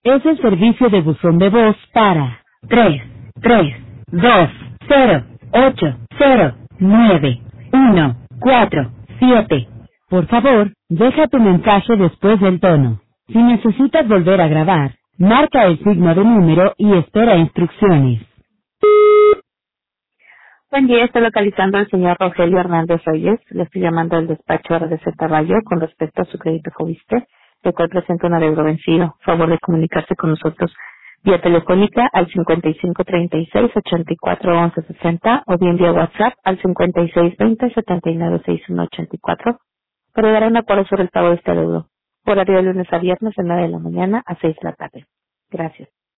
Es el servicio de buzón de voz para 332-080-914-7. Por favor, deja tu mensaje después del tono. Si necesitas volver a grabar, marca el signo de número y espera instrucciones. Buen día, estoy localizando al señor Rogelio Hernández Reyes. Le estoy llamando del despacho RDC Caballo con respecto a su crédito Fobiste, el cual presenta un adeudo vencido. Favor de comunicarse con nosotros vía telefónica al 5536-841160 o bien vía WhatsApp al 5620-796184 para dar un acuerdo sobre el pago de este adeudo. Horario de lunes a viernes de 9 de la mañana a 6 de la tarde. Gracias.